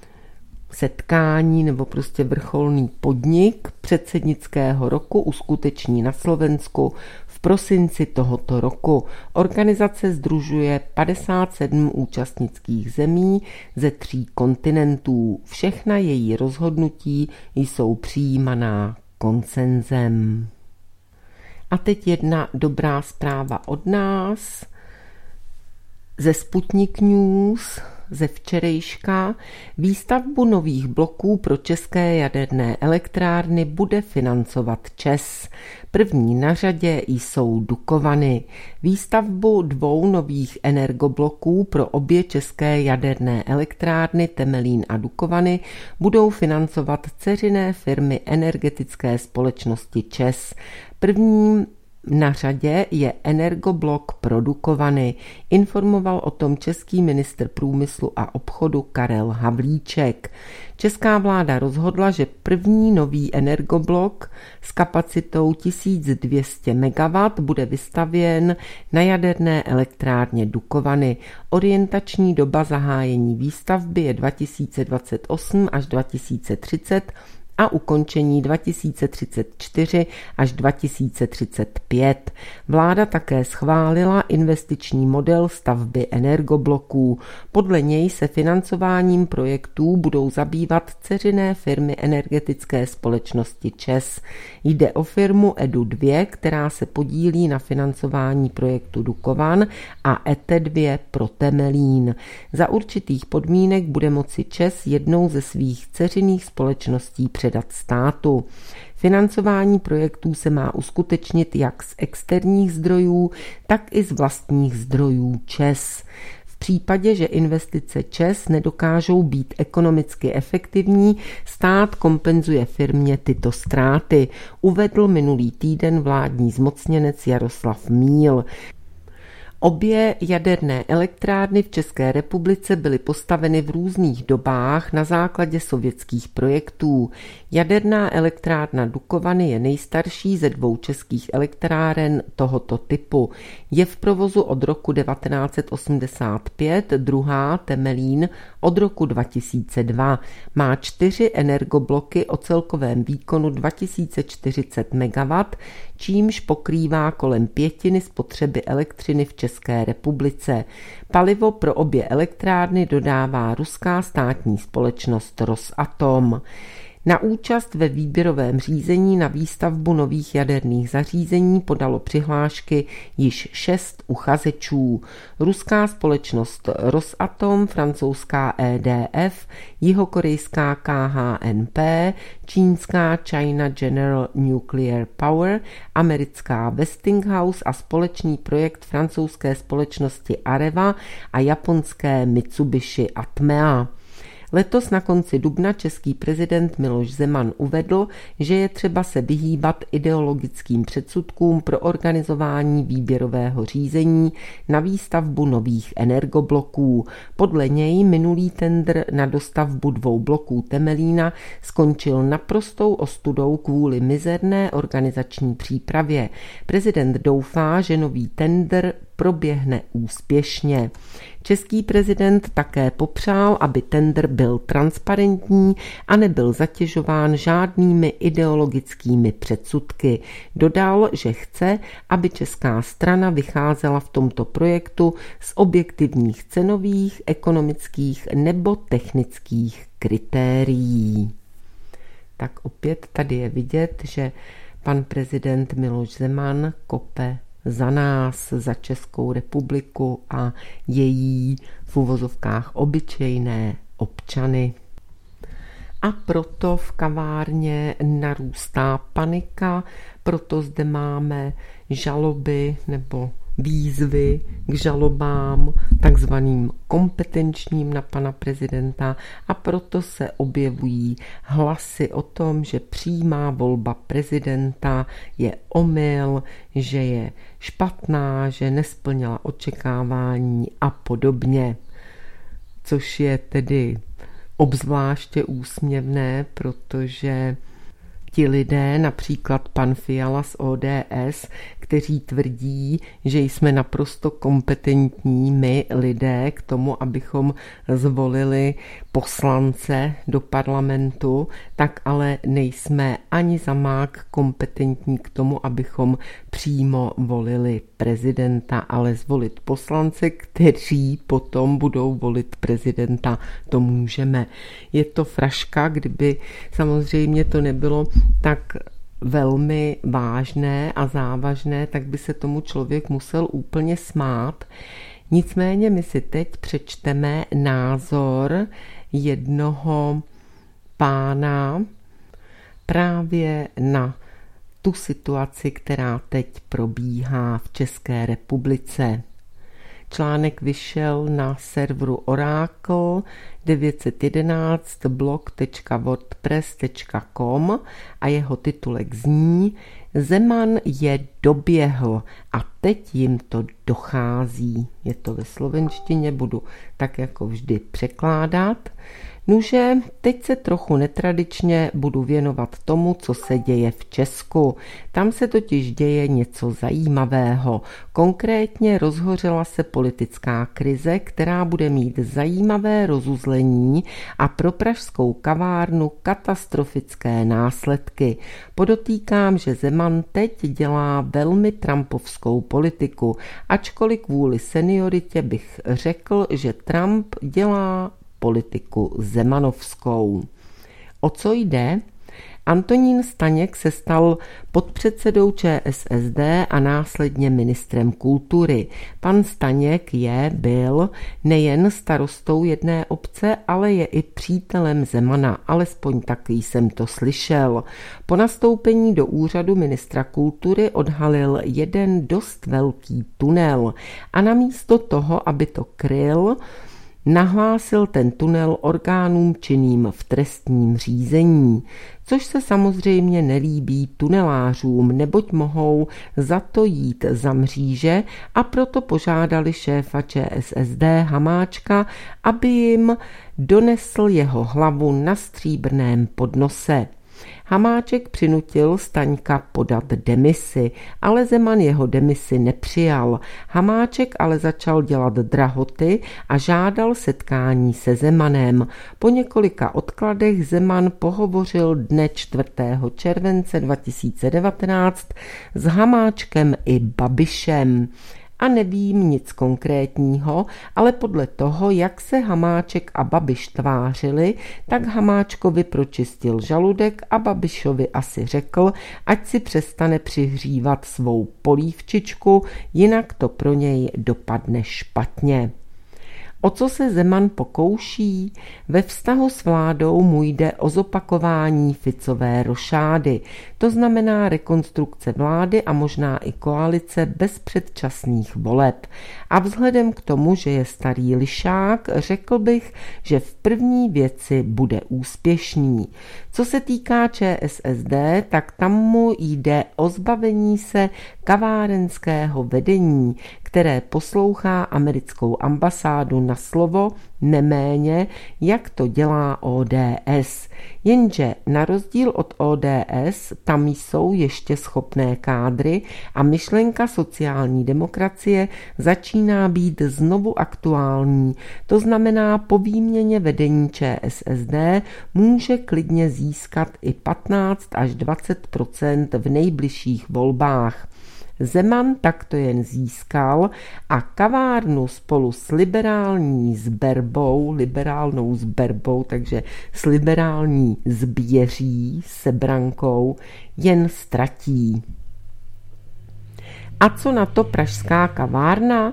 setkání nebo prostě vrcholný podnik předsednického roku uskuteční na Slovensku v prosinci tohoto roku. Organizace sdružuje 57 účastnických zemí ze 3 kontinentů. Všechna její rozhodnutí jsou přijímaná konsenzem. A teď jedna dobrá zpráva od nás ze Sputnik News ze včerejška. Výstavbu nových bloků pro české jaderné elektrárny bude financovat ČEZ. První na řadě jsou Dukovany. Výstavbu 2 nových energobloků pro obě české jaderné elektrárny Temelín a Dukovany budou financovat dceřiné firmy energetické společnosti ČEZ. Prvním na řadě je energoblok pro Dukovany. Informoval o tom český ministr průmyslu a obchodu Karel Havlíček. Česká vláda rozhodla, že první nový energoblok s kapacitou 1200 MW bude vystavěn na jaderné elektrárně Dukovany. Orientační doba zahájení výstavby je 2028 až 2030 a ukončení 2034 až 2035. Vláda také schválila investiční model stavby energobloků. Podle něj se financováním projektů budou zabývat dceřiné firmy energetické společnosti ČEZ. Jde o firmu EDU2, která se podílí na financování projektu Dukovan, a ET2 pro Temelín. Za určitých podmínek bude moci ČEZ jednou ze svých dceřiných společností předat předat státu. Financování projektů se má uskutečnit jak z externích zdrojů, tak i z vlastních zdrojů ČEZ. V případě, že investice ČEZ nedokážou být ekonomicky efektivní, stát kompenzuje firmě tyto ztráty, uvedl minulý týden vládní zmocněnec Jaroslav Míl. Obě jaderné elektrárny v České republice byly postaveny v různých dobách na základě sovětských projektů. Jaderná elektrárna Dukovany je nejstarší ze 2 českých elektráren tohoto typu. Je v provozu od roku 1985, druhá Temelín od roku 2002. Má 4 energobloky o celkovém výkonu 2040 MW, čímž pokrývá kolem 1/5 spotřeby elektřiny v České republice. Palivo pro obě elektrárny dodává ruská státní společnost Rosatom. Na účast ve výběrovém řízení na výstavbu nových jaderných zařízení podalo přihlášky již 6 uchazečů. Ruská společnost Rosatom, francouzská EDF, jihokorejská KHNP, čínská China General Nuclear Power, americká Westinghouse a společný projekt francouzské společnosti Areva a japonské Mitsubishi Atmea. Letos na konci dubna český prezident Miloš Zeman uvedl, že je třeba se vyhýbat ideologickým předsudkům pro organizování výběrového řízení na výstavbu nových energobloků. Podle něj minulý tendr na dostavbu 2 bloků Temelína skončil naprostou ostudou kvůli mizerné organizační přípravě. Prezident doufá, že nový tendr proběhne úspěšně. Český prezident také popřál, aby tendr byl transparentní a nebyl zatěžován žádnými ideologickými předsudky. Dodal, že chce, aby česká strana vycházela v tomto projektu z objektivních cenových, ekonomických nebo technických kritérií. Tak opět tady je vidět, že pan prezident Miloš Zeman kope za nás, za Českou republiku a její v uvozovkách obyčejné občany. A proto v kavárně narůstá panika, proto zde máme žaloby nebo výzvy k žalobám, takzvaným kompetenčním na pana prezidenta, a proto se objevují hlasy o tom, že přímá volba prezidenta je omyl, že je špatná, že nesplnila očekávání a podobně. Což je tedy obzvláště úsměvné, protože ti lidé, například pan Fiala z ODS, kteří tvrdí, že jsme naprosto kompetentní my lidé k tomu, abychom zvolili poslance do parlamentu, tak ale nejsme ani zamák kompetentní k tomu, abychom přímo volili prezidenta, ale zvolit poslance, kteří potom budou volit prezidenta, to můžeme. Je to fraška, kdyby samozřejmě to nebylo tak velmi vážné a závažné, tak by se tomu člověk musel úplně smát. Nicméně my si teď přečteme názor jednoho pána právě na tu situaci, která teď probíhá v České republice. Článek vyšel na serveru Oracle 911blog.wordpress.com a jeho titulek zní: Zeman je doběhl a teď jim to dochází. Je to ve slovenštině, budu tak jako vždy překládat. Nuže, teď se trochu netradičně budu věnovat tomu, co se děje v Česku. Tam se totiž děje něco zajímavého. Konkrétně rozhořela se politická krize, která bude mít zajímavé rozuzlení a pro pražskou kavárnu katastrofické následky. Podotýkám, že Zeman teď dělá velmi trumpovskou politiku, ačkoliv kvůli senioritě bych řekl, že Trump dělá politiku zemanovskou. O co jde? Antonín Staněk se stal podpředsedou ČSSD a následně ministrem kultury. Pan Staněk byl nejen starostou jedné obce, ale je i přítelem Zemana, alespoň taky jsem to slyšel. Po nastoupení do úřadu ministra kultury odhalil jeden dost velký tunel a namísto toho, aby to kryl, nahlásil ten tunel orgánům činným v trestním řízení, což se samozřejmě nelíbí tunelářům, neboť mohou za to jít za mříže, a proto požádali šéfa ČSSD Hamáčka, aby jim donesl jeho hlavu na stříbrném podnose. Hamáček přinutil Staňka podat demisi, ale Zeman jeho demisi nepřijal. Hamáček ale začal dělat drahoty a žádal setkání se Zemanem. Po několika odkladech Zeman pohovořil dne 4. července 2019 s Hamáčkem i Babišem. A nevím nic konkrétního, ale podle toho, jak se Hamáček a Babiš tvářili, tak Hamáčkovi pročistil žaludek a Babišovi asi řekl, ať si přestane přihřívat svou polívčičku, jinak to pro něj dopadne špatně. O co se Zeman pokouší? Ve vztahu s vládou mu jde o zopakování Ficové rošády. To znamená rekonstrukce vlády a možná i koalice bez předčasných voleb. A vzhledem k tomu, že je starý lišák, řekl bych, že v první věci bude úspěšný. Co se týká ČSSD, tak tam mu jde o zbavení se kavárenského vedení, které poslouchá americkou ambasádu na slovo neméně, jak to dělá ODS. Jenže na rozdíl od ODS tam jsou ještě schopné kádry a myšlenka sociální demokracie začíná být znovu aktuální. To znamená, po výměně vedení ČSSD může klidně získat i 15 až 20% v nejbližších volbách. Zeman takto jen získal a kavárnu spolu s liberálnou zberbou, takže s liberální zběří, sebrankou, jen ztratí. A co na to pražská kavárna?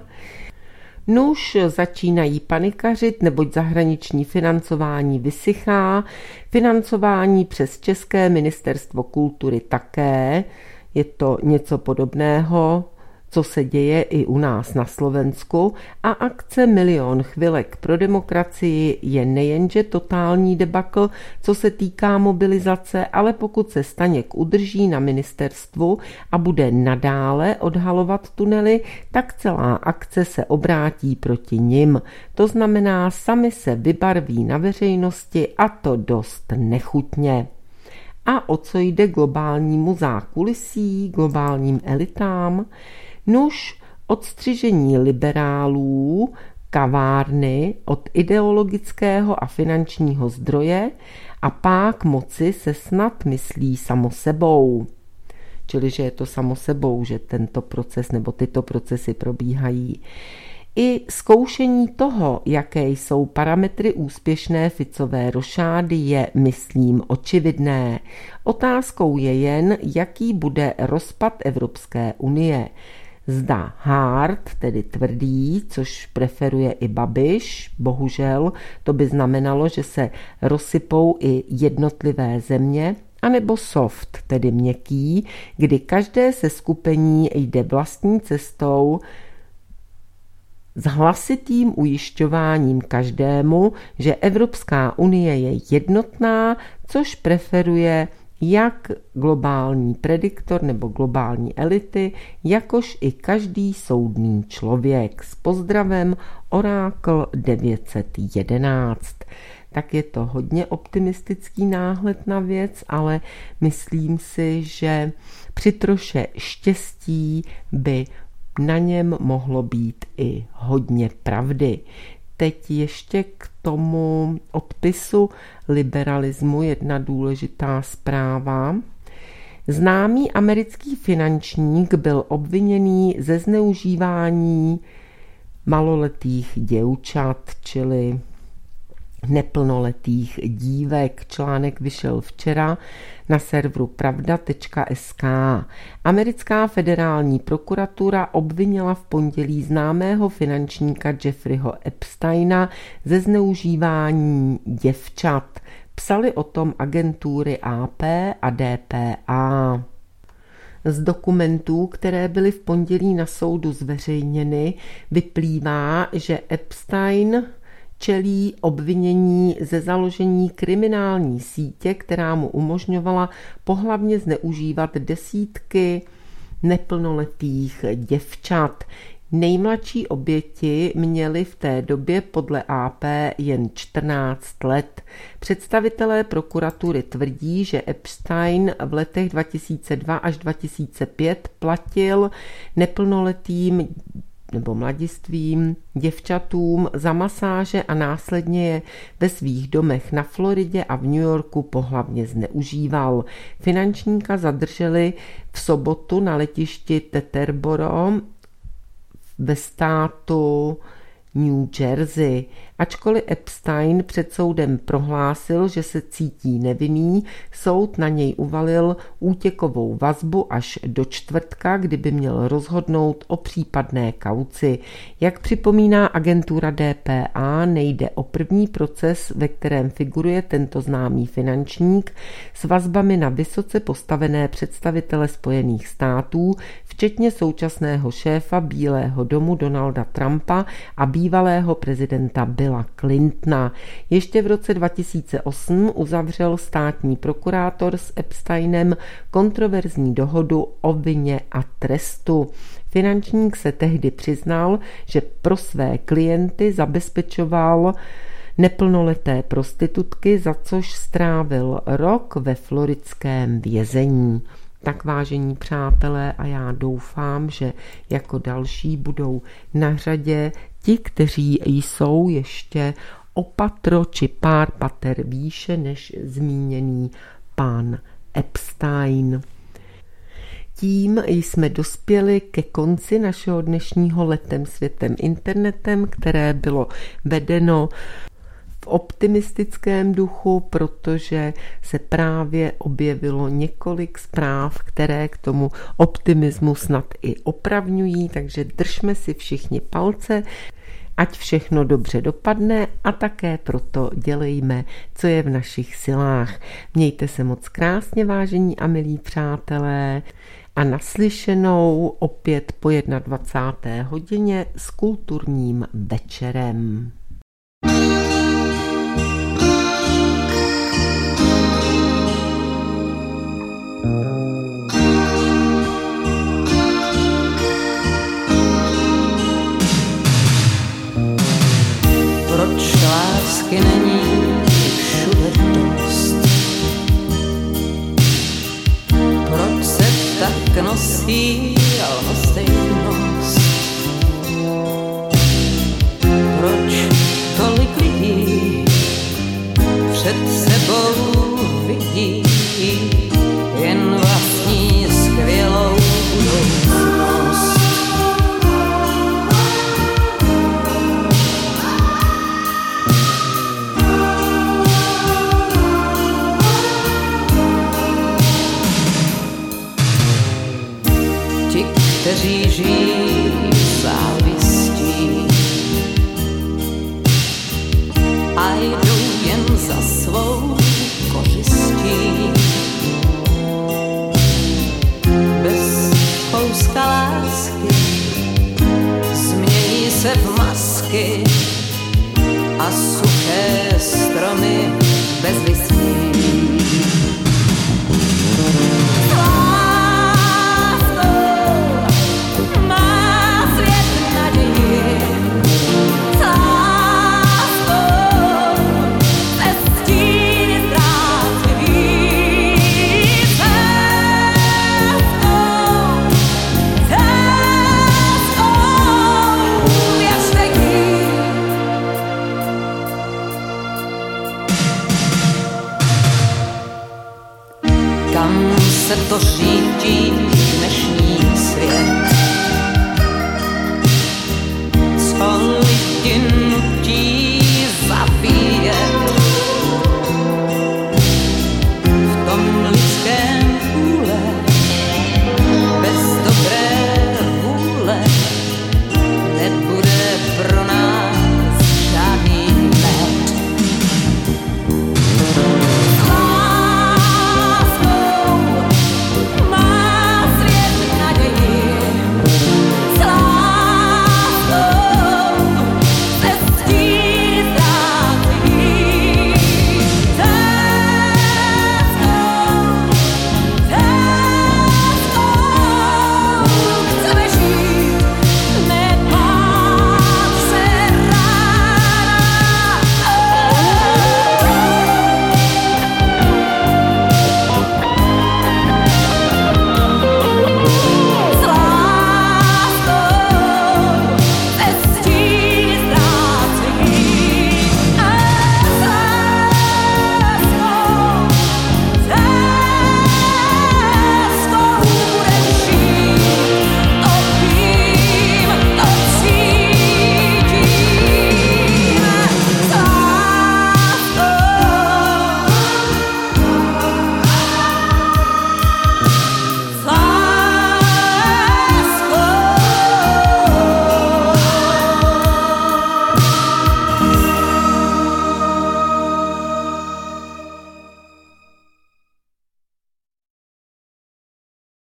Nuž začínají panikařit, neboť zahraniční financování vysychá, financování přes České ministerstvo kultury také. Je to něco podobného, co se děje i u nás na Slovensku, a akce Milion chvilek pro demokracii je nejenže totální debakl, co se týká mobilizace, ale pokud se Staněk udrží na ministerstvu a bude nadále odhalovat tunely, tak celá akce se obrátí proti nim. To znamená, sami se vybarví na veřejnosti, a to dost nechutně. A o co jde globálnímu zákulisí, globálním elitám? Nuž, odstřižení liberálů, kavárny od ideologického a finančního zdroje a pák moci se snad myslí samo sebou. Čili, že je to samo sebou, že tento proces nebo tyto procesy probíhají. I zkoušení toho, jaké jsou parametry úspěšné Ficové rošády, je, myslím, očividné. Otázkou je jen, jaký bude rozpad Evropské unie. Zda hard, tedy tvrdý, což preferuje i Babiš, bohužel, to by znamenalo, že se rozsypou i jednotlivé země, anebo soft, tedy měkký, kdy každé seskupení jde vlastní cestou, s hlasitým ujišťováním každému, že Evropská unie je jednotná, což preferuje jak globální prediktor nebo globální elity, jakož i každý soudný člověk. S pozdravem Orákl 911. Tak je to hodně optimistický náhled na věc, ale myslím si, že při troše štěstí by na něm mohlo být i hodně pravdy. Teď ještě k tomu odpisu liberalismu jedna důležitá zpráva. Známý americký finančník byl obviněný ze zneužívání maloletých děvčat, čili neplnoletých dívek. Článek vyšel včera na serveru pravda.sk. Americká federální prokuratura obvinila v pondělí známého finančníka Jeffreyho Epsteina ze zneužívání děvčat. Psali o tom agentury AP a DPA. Z dokumentů, které byly v pondělí na soudu zveřejněny, vyplývá, že Epstein čelí obvinění ze založení kriminální sítě, která mu umožňovala pohlavně zneužívat desítky neplnoletých děvčat. Nejmladší oběti měly v té době podle AP jen 14 let. Představitelé prokuratury tvrdí, že Epstein v letech 2002 až 2005 platil neplnoletým nebo mladistvým děvčatům za masáže a následně je ve svých domech na Floridě a v New Yorku pohlavně zneužíval. Finančníka zadrželi v sobotu na letišti Teterboro ve státu New Jersey. Ačkoliv Epstein před soudem prohlásil, že se cítí nevinný, soud na něj uvalil útěkovou vazbu až do čtvrtka, kdyby měl rozhodnout o případné kauci. Jak připomíná agentura DPA, nejde o první proces, ve kterém figuruje tento známý finančník s vazbami na vysoce postavené představitele Spojených států, včetně současného šéfa Bílého domu Donalda Trumpa a bývalého prezidenta Billa Clintona. Ještě v roce 2008 uzavřel státní prokurátor s Epsteinem kontroverzní dohodu o vině a trestu. Finančník se tehdy přiznal, že pro své klienty zabezpečoval neplnoleté prostitutky, za což strávil rok ve floridském vězení. Tak vážení přátelé, a já doufám, že jako další budou na řadě ti, kteří jsou ještě o patro či pár pater výše než zmíněný pán Epstein. Tím jsme dospěli ke konci našeho dnešního Letem světem internetem, které bylo vedeno v optimistickém duchu, protože se právě objevilo několik zpráv, které k tomu optimismu snad i opravňují, takže držme si všichni palce, ať všechno dobře dopadne a také proto dělejme, co je v našich silách. Mějte se moc krásně, vážení a milí přátelé, a naslyšenou opět po 21. hodině s kulturním večerem. Proč lásky není všude dost? Proč se tak nosí lhostejnost? Proč tolik lidí před sebou vidí jen vlastní skvělou budoucnost? Kteří žijí závistí a jdou jen za svou kořistí. Bez kouska lásky změní se v masky a suché stromy bez listí. Kam se to řítí dnešní svět? Co lidi